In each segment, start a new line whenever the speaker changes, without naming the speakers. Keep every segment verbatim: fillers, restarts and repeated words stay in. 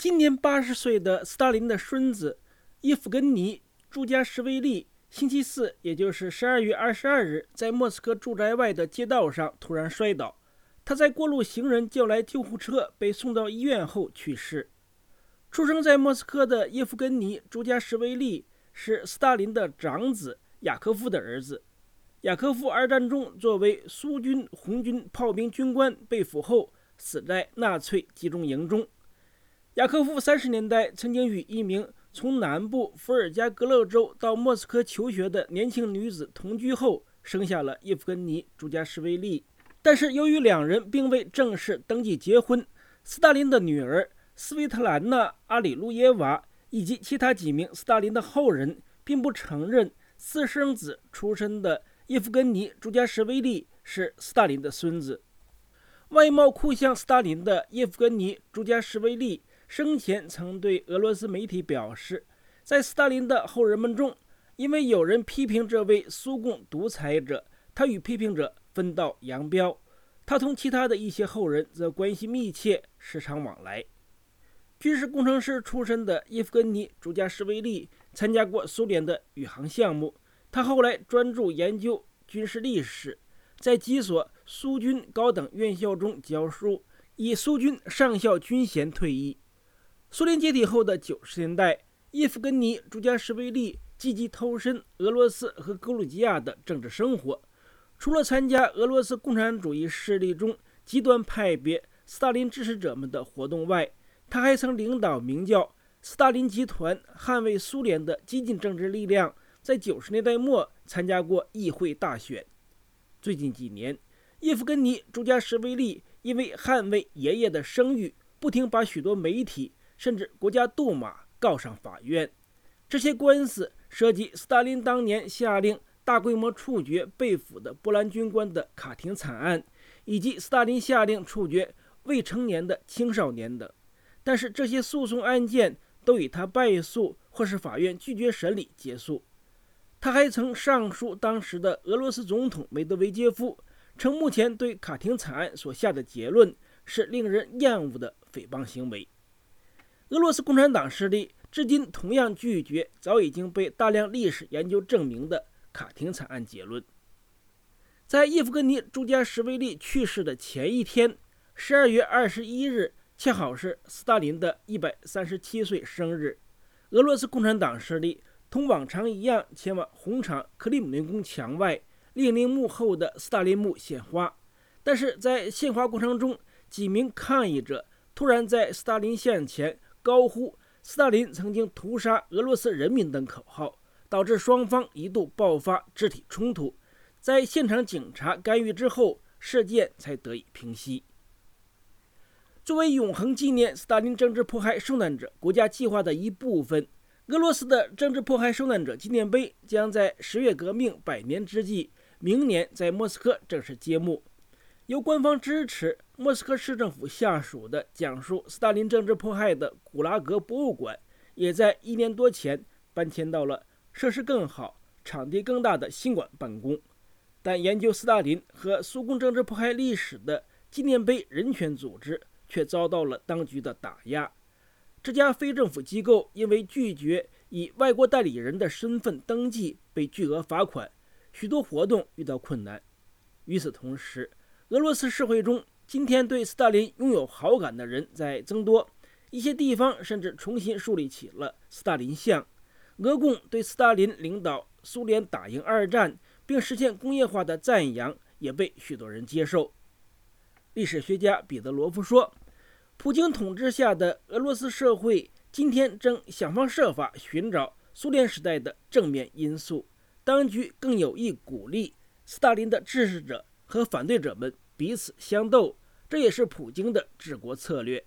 今年八十岁的斯大林的孙子叶夫根尼·朱加什维利，星期四，也就是十二月二十二日，在莫斯科住宅外的街道上突然摔倒。他在过路行人叫来救护车，被送到医院后去世。出生在莫斯科的叶夫根尼·朱加什维利是斯大林的长子雅科夫的儿子。雅科夫二战中作为苏军红军炮兵军官被俘后，死在纳粹集中营中。雅科夫三十年代曾经与一名从南部伏尔加格勒州到莫斯科求学的年轻女子同居后，生下了叶夫根尼·朱加什维利。但是由于两人并未正式登记结婚，斯大林的女儿斯维特兰娜·阿里路耶娃以及其他几名斯大林的后人并不承认私生子出身的叶夫根尼·朱加什维利是斯大林的孙子。外貌酷像斯大林的叶夫根尼·朱加什维利生前曾对俄罗斯媒体表示，在斯大林的后人们中，因为有人批评这位苏共独裁者，他与批评者分道扬镳。他同其他的一些后人则关系密切，时常往来。军事工程师出身的叶夫根尼·朱加什维利参加过苏联的宇航项目，他后来专注研究军事历史，在几所苏军高等院校中教书，以苏军上校军衔退役。苏联解体后的九十年代，叶夫根尼·朱加什维利积极投身俄罗斯和格鲁吉亚的政治生活。除了参加俄罗斯共产主义势力中极端派别斯大林支持者们的活动外，他还曾领导名叫斯大林集团捍卫苏联的激进政治力量，在九十年代末参加过议会大选。最近几年，叶夫根尼·朱加什维利因为捍卫爷爷的声誉，不停把许多媒体甚至国家杜马告上法院。这些官司涉及斯大林当年下令大规模处决被俘的波兰军官的卡廷惨案，以及斯大林下令处决未成年的青少年等。但是这些诉讼案件都以他败诉或是法院拒绝审理结束。他还曾上书当时的俄罗斯总统梅德韦杰夫，称目前对卡廷惨案所下的结论是令人厌恶的诽谤行为。俄罗斯共产党势力至今同样拒绝早已经被大量历史研究证明的卡廷惨案结论。在叶夫根尼·朱加什维利去世的前一天，十二月二十一日，恰好是斯大林的一百三十七岁生日。俄罗斯共产党势力同往常一样前往红场克里姆林宫墙外列宁墓后的斯大林墓献花，但是在献花过程中，几名抗议者突然在斯大林像前高呼斯大林曾经屠杀俄罗斯人民等口号，导致双方一度爆发肢体冲突。在现场警察干预之后，事件才得以平息。作为永恒纪念斯大林政治迫害受难者国家计划的一部分，俄罗斯的政治迫害受难者纪念碑将在十月革命百年之际，明年在莫斯科正式揭幕。由官方支持、莫斯科市政府下属的讲述斯大林政治迫害的古拉格博物馆，也在一年多前搬迁到了设施更好、场地更大的新馆办公。但研究斯大林和苏共政治迫害历史的纪念碑人权组织却遭到了当局的打压。这家非政府机构因为拒绝以外国代理人的身份登记，被巨额罚款，许多活动遇到困难。与此同时，俄罗斯社会中今天对斯大林拥有好感的人在增多，一些地方甚至重新树立起了斯大林像。俄共对斯大林领导苏联打赢二战并实现工业化的赞扬也被许多人接受。历史学家彼得罗夫说，普京统治下的俄罗斯社会今天正想方设法寻找苏联时代的正面因素，当局更有意鼓励斯大林的支持者和反对者们彼此相斗，这也是普京的治国策略。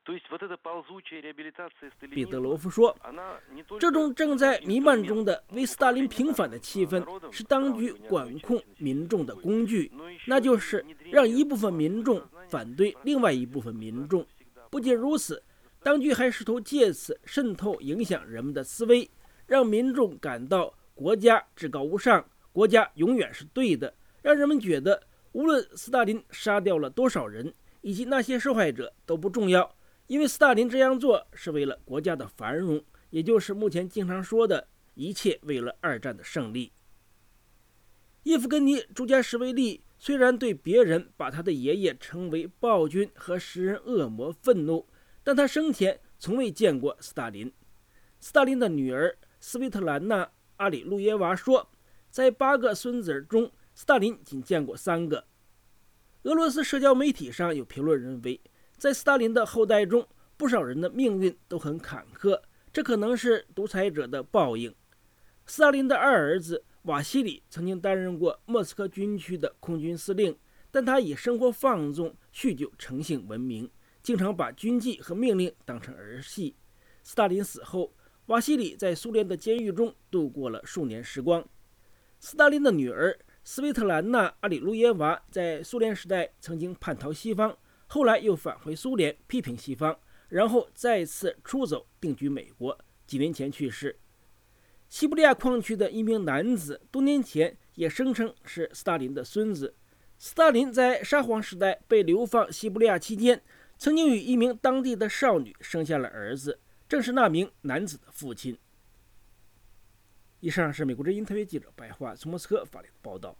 彼得罗夫说，这种正在弥漫中的为斯大林平反的气氛是当局管控民众的工具，那就是让一部分民众反对另外一部分民众。不仅如此，当局还试图借此渗透影响人们的思维，让民众感到国家至高无上，国家永远是对的，让人们觉得无论斯大林杀掉了多少人，以及那些受害者都不重要， 因为斯大林这样做是为了国家的繁荣，也就是目前经常说的一切为了二战的胜利。叶夫根尼·朱加什维利虽然对别人把他的爷爷称为暴君和食人恶魔愤怒，但他生前从未见过斯大林。斯大林的女儿斯维特兰娜·阿里路耶娃说，在八个孙子中，斯大林仅见过三个。俄罗斯社交媒体上有评论认为，在斯大林的后代中，不少人的命运都很坎坷，这可能是独裁者的报应。斯大林的二儿子瓦西里曾经担任过莫斯科军区的空军司令，但他以生活放纵、酗酒成性闻名，经常把军纪和命令当成儿戏。斯大林死后，瓦西里在苏联的监狱中度过了数年时光。斯大林的女儿斯维特兰娜·阿里路耶娃在苏联时代曾经叛逃西方，后来又返回苏联批评西方，然后再次出走定居美国，几年前去世。西伯利亚矿区的一名男子多年前也声称是斯大林的孙子。斯大林在沙皇时代被流放西伯利亚期间，曾经与一名当地的少女生下了儿子，正是那名男子的父亲。以上是美国之音特约记者白桦从莫斯科发来的报道。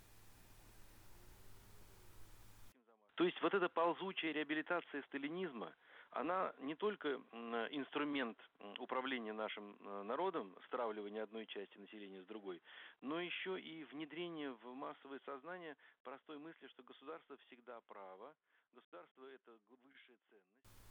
То есть вот эта ползучая реабилитация сталинизма, она не только инструмент управления нашим народом, стравливания одной части населения с другой, но еще и внедрение в массовое сознание простой мысли, что государство всегда право, государство – это высшая ценность.